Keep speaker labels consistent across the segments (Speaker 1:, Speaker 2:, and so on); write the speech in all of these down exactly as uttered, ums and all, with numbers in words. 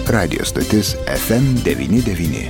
Speaker 1: radijo stotis F M devyni devyni.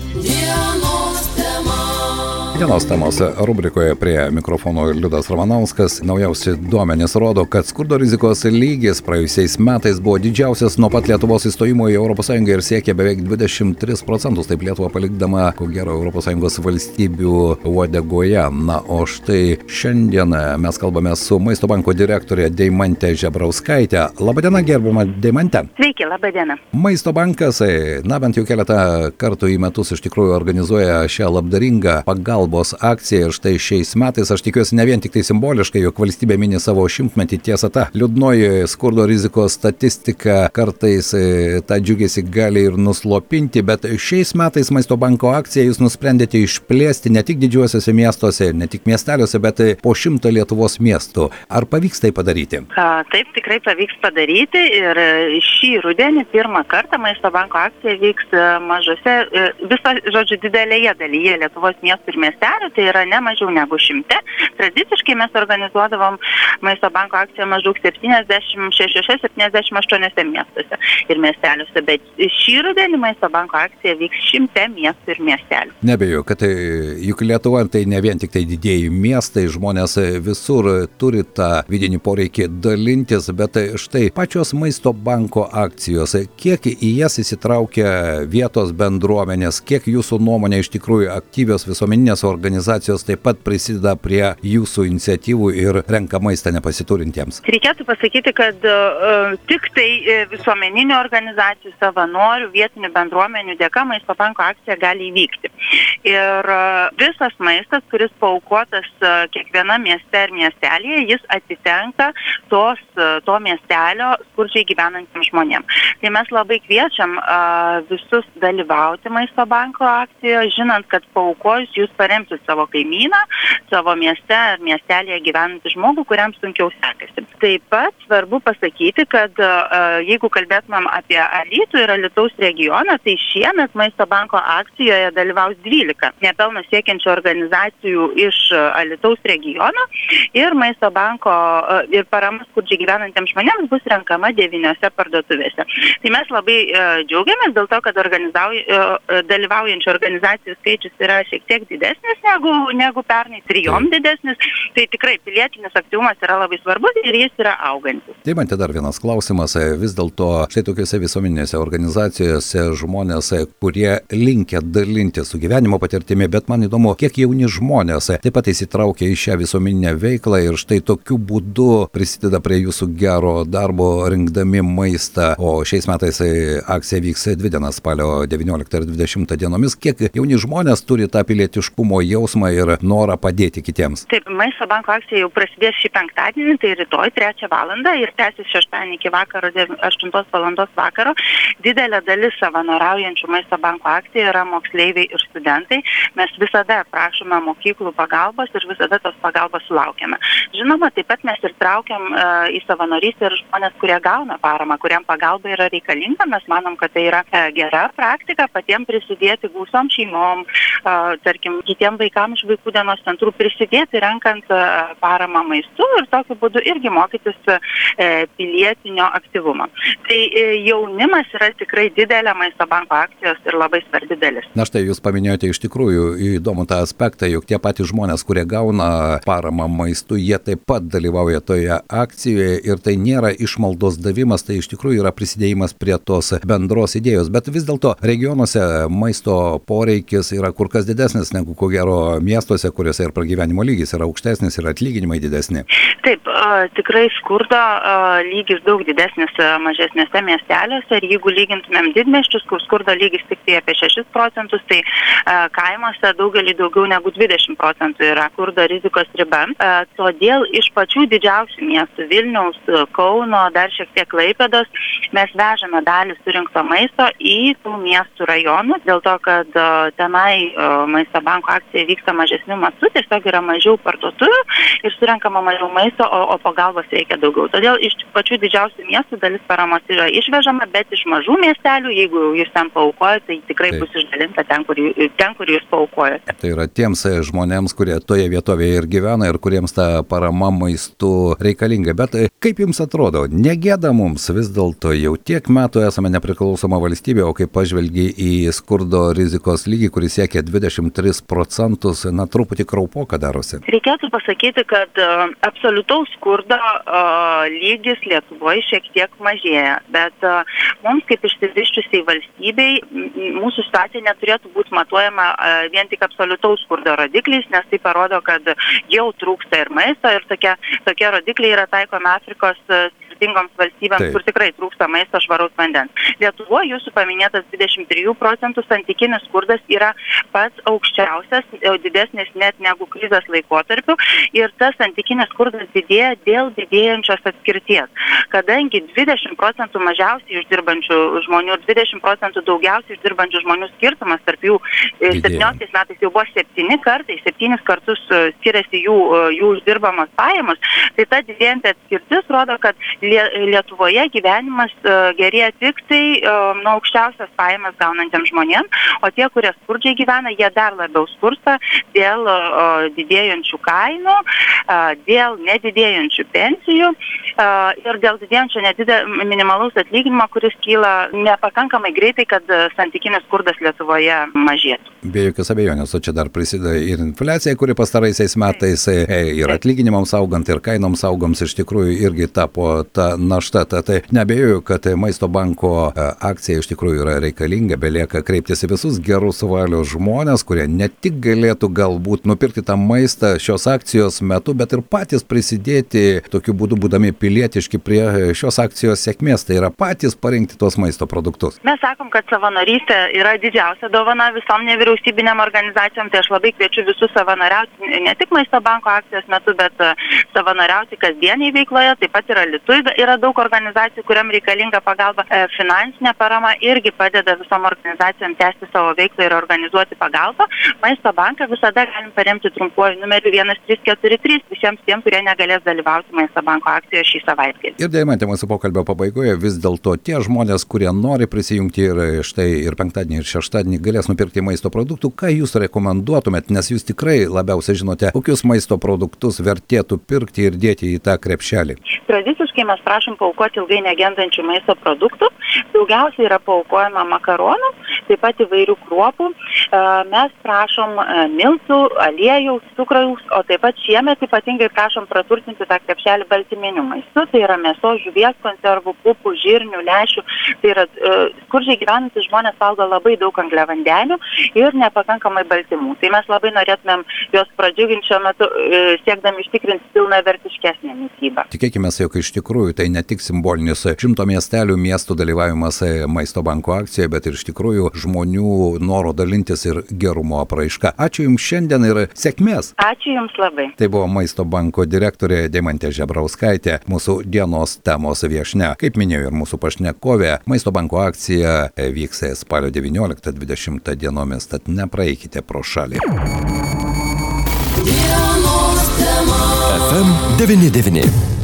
Speaker 1: Dienos temos rubrikoje prie mikrofono Liudas Ramanauskas. Naujausi duomenys rodo, kad skurdo rizikos lygis praėjusiais metais buvo didžiausias nuo pat Lietuvos įstojimo į Europos Sąjungą ir siekė beveik dvidešimt tris procentus, taip Lietuva palikdama, ko gero, Europos Sąjungos valstybių uodegoje. Na, o štai šiandien mes kalbame su Maisto banko direktorė Deimantė Žebrauskaitė. Labadiena, gerbiama Deimantė.
Speaker 2: Sveiki, labadiena.
Speaker 1: Maisto bankas, na, bent jau keletą kartų į metus iš tikrųjų organizuoja šią labdaringą pagalbą akcija ir štai šiais metais, aš tikiuosi ne vien tik tai simboliškai, jog valstybė mini savo šimtmetį. Tiesa, ta liūdnoji skurdo rizikos statistika kartais tą džiugesį gali ir nuslopinti, bet šiais metais Maisto banko akciją jūs nusprendėte išplėsti ne tik didžiuosiuose miestuose, ne tik miesteliuose, bet po šimtą Lietuvos miestų. Ar pavyks tai padaryti?
Speaker 2: A, taip, tikrai pavyks padaryti ir šį rudenį pirmą kartą Maisto banko akcija vyks mažose, viso, žodžiu, didelėje dalyje Lietuvos miestų ir miestelių. Tai yra ne mažiau negu šimte. Tradiciškai mes organizuodavom Maisto banko akciją maždaug septyniasdešimt šešiuose septyniasdešimt aštuoniuose miestuose ir miesteliuose, bet šį rudenį Maisto banko akcija vyks šimte miestų ir miestelių.
Speaker 1: Nebejoju, kad tai, juk Lietuva tai ne vien tik tai didieji miestai, žmonės visur turi tą vidinį poreikį dalintis, bet štai pačios Maisto banko akcijos, kiek į jas įsitraukia vietos bendruomenės, kiek jūsų nuomonė iš tikrųjų aktyvios visuomeninės organizacijos taip pat prisideda prie jūsų iniciatyvų ir renka maistą nepasiturintiems?
Speaker 2: Reikėtų pasakyti, kad uh, tik tai visuomeninių organizacijų, savanorių, vietinių bendruomenių dėka Maisto banko akcija gali įvykti. Ir uh, visas maistas, kuris paaukotas uh, kiekviena mieste ir miestelėje, jis atitenka tos, uh, to miestelio skurdžiai gyvenantiems žmonėms. Tai mes labai kviečiam uh, visus dalyvauti Maisto banko akcijoje, žinant, kad paaukojus jūs paremsit savo kaimyną, savo mieste ar miestelėje gyvenantį žmogų, kuriam sunkiau sekasi. Taip pat svarbu pasakyti, kad uh, jeigu kalbėtumėm apie Alytų ir Alytaus regioną, tai šiemet Maisto banko akcijoje dalyvaus dvylika nepelno siekiančių organizacijų iš Alytaus regiono ir Maisto banko uh, ir parama skurdžiai gyvenantiems žmonėms bus renkama devyniose parduotuvėse. Tai mes labai uh, džiaugiamės dėl to, kad organizauj, uh, dalyvaujančių organizacijų skaičius yra šiek tiek didesnis negu, negu pernai, trijom didesnis. Tai tikrai pilietinis aktyvumas yra labai svarbus ir jis yra augantis.
Speaker 1: Taip, man tai dar vienas klausimas. Vis dėlto štai tokiuose visuomeninėse organizacijose žmonės, kurie linkia dalinti su gyvenimo patirtimi, bet man įdomu, kiek jauni žmonės taip pat įsitraukia į šią visuomeninę veiklą ir štai tokiu būdu prisideda prie jūsų gero darbo rinkdami maistą. O šiais metais akcija vyks dvi dienas, spalio devynioliktą ir dvidešimtą dienomis. Kiek jauni žmonės turi tą pilietiškumo jausmą ir norą padėti kitiems?
Speaker 2: Taip, Maisto banko akcija jau prasidės šį penktadienį, tai rytoj trečią valandą ir tęsis šeštadienį iki vakaro aštuntos valandos vakaro. Didelė dalis savanoriaujančių Maisto banko akcijoje yra moksleiviai ir studentai. Mes visada prašome mokyklų pagalbos ir visada tos pagalbos sulaukiame. Žinoma, taip pat mes ir traukiam uh, į savanorystę ir žmonės, kurie gauna paramą, kuriam pagalba yra reikalinga. Mes manom, kad tai yra uh, gera praktika patiems prisidėti gausiom šeimom, uh, tarkim, kitiem vaikams iš vaikų dienos centrų prisidėti renkant uh, paramą maistu ir tokiu būdu irgi mokytis uh, pilietinio aktyvumo. Tai uh, jaunimas yra tikrai didelė Maisto banko akcijos ir labai svarbi dalis.
Speaker 1: Na štai, jūs paminėjote iš tikrųjų įdomų tą aspektą, jog tie patys žmonės, kurie gauna paramą maistu, jie taip pat dalyvauja toje akcijoje ir tai nėra išmaldos davimas, tai iš tikrųjų yra prisidėjimas prie tos bendros idėjos. Bet vis dėlto regionuose maisto poreikis yra kur kas didesnis negu ko gero miestuose, kuriuose ir pragyvenimo lygis yra aukštesnis ir atlyginimai didesni.
Speaker 2: Taip, tikrai skurdo lygis daug didesnis mažesnėse miesteliuose ir jeigu lygintumėm didmiesčius, kur skurdo lygis tik tai apie šešis procentus, tai kaimuose daugelį daugiau negu dvidešimt procentų yra skurdo rizikos riba. Todėl iš pačių didžiausių miestų Vilniaus, Kauno, dar šiek tiek Klaipėdos mes vežame dalį surinkto maisto į tų miestų rajonus, dėl to, kad tenai Maisto banko akcija vyksta mažesniu mastu, tiesiog yra mažiau parduotuvių ir surenkama mažiau maisto, o, o pagalbos reikia daugiau. Todėl iš pačių didžiausių miestų dalis paramos yra išvežama, bet iš mažų miestelių, jeigu jūs ten paaukojate, tai tikrai Taip. bus išdalinta ten, kur, ten, kur jūs paaukojate.
Speaker 1: Tai yra tiems žmonėms, kurie toje vietovėje ir gyvena ir kuriems ta parama maistu reikalinga. Bet kaip jums atrodo, negėda mums vis dėlto, jau tiek metų esame nepriklausoma valstybė, o kai pažvelgi į skurdo rizikos lygį, kuris siekia dvidešimt tris procentus, na truputį kraupoka darosi.
Speaker 2: Reikėtų pasakyti, kad uh, absoliutaus skurdo uh, lygis Lietuvoje šiek tiek mažėja, bet uh, mums kaip išsivysčiusiai valstybei mūsų situacija neturėtų būti matuojama uh, vien tik absoliutaus skurdo rodikliais, nes tai parodo, kad jau trūksta ir maisto ir tokie, tokie rodikliai yra taikomi Afrikos uh, skirtingoms valstybėms, Taip. kur tikrai trūksta maisto, švaraus vandens. Lietuvoje jūsų paminėtas dvidešimt trijų procentų santykinis skurdas yra pats aukščiausias, didesnis net negu krizės laikotarpiu ir tas santykinis skurdas didėja dėl didėjančios atskirties. Kadangi dvidešimt procentų mažiausiai uždirbančių žmonių ir dvidešimt procentų daugiausiai uždirbančių žmonių skirtumas tarp jų septynioliktais metais jau buvo septyni kartai, septynis kartus skiriasi jų, jų uždirbamos pajamos, tai ta didėjanti atskirtis rodo, kad Lietuvoje gyvenimas gerėja tik tai nuo aukščiausias pajamas gaunantiems žmonėms, o tie, kurie skurdžiai gyvena, jie dar labiau skursta dėl didėjančių kainų, dėl nedidėjančių pensijų ir dėl didėjančio nedidė minimalaus atlyginimo, kuris kyla nepakankamai greitai, kad santykinis skurdas Lietuvoje mažėtų.
Speaker 1: Be jokios abejonės, o čia dar prisideda ir infliacija, kuri pastaraisiais metais ir atlyginimams augant, ir kainoms augant iš tikrųjų irgi tapo ta našta. Tai neabejoju, kad Maisto banko akcija iš tikrųjų yra reikalinga, belieka kreiptis į visus gerus valios žmonės, kurie ne tik galėtų galbūt nupirkti tą maistą šios akcijos metu, bet ir patys prisidėti tokiu būdu, būdami pilietiški prie šios akcijos sėkmės, tai yra patys parinkti tuos maisto produktus.
Speaker 2: Mes sakom, kad savanorystė yra didžiausia dovana visom nevyriausybinėm organizacijom, tai aš labai kviečiu visus savanoriauti ne tik Maisto banko akcijos metu, bet savanoriauti kasdieniai veikloje, taip pat yra Lietuvoje yra daug organizacijų, kuriam reikalinga pagalba. Finansinė parama irgi padeda visom organizacijom tęsti savo veiklą ir organizuoti pagalbą. Maisto banką visada galim paremti trumpuoju numeriu vienas trys keturi trys visiems tiem, kurie negalės dalyvauti Maisto banko akcijoje šį savaitgalį.
Speaker 1: Ir Deimantė, mūsų pokalbio pabaigoje vis dėlto tie žmonės, kurie nori prisijungti ir štai ir penktadienį, ir šeštadienį galės nupirkti maisto produktų, ką jūs rekomenduotumėt, nes jūs tikrai labiausiai žinote, kokius maisto produktus vertėtų pirkti ir dėti į tą krepšelį.
Speaker 2: Tradiciškai mes prašom paaukoti ilgai negendančių maisto produktų. Daugiausiai yra paaukojama makaronų, taip pat įvairių kruopų. Mes prašom miltų, aliejaus, cukraus, o taip pat šiemet ypatingai prašom praturtinti tą krepšelį baltyminiu maistu. Tai yra mėsos, žuvies konservų, pupų, žirnių, lęšių. Tai yra skurdžiai gyvenantys žmonės valgo labai daug angliavandenių ir nepakankamai baltymų. Tai mes labai norėtumėm juos pradžiuginti šiuo metu, siekdami ištikrinti pilnavertiškesnę mitybą.
Speaker 1: Tikėkime, jog iš tikrųjų tai ne tik simbolinis šimto miestelių miestų dalyvavimas Maisto banko akcijoje, bet ir iš tikrųjų žmonių noro dalintis ir gerumo apraiška. Ačiū Jums šiandien ir sėkmės.
Speaker 2: Ačiū Jums labai.
Speaker 1: Tai buvo Maisto banko direktorė Deimantė Žebrauskaitė, mūsų dienos temos viešnia. Kaip minėjo ir mūsų pašnekovė, Maisto banko akcija vyks spalio devynioliktą dvidešimtą dienomis, tad nepraeikite pro šalį.
Speaker 3: F M devyni devyni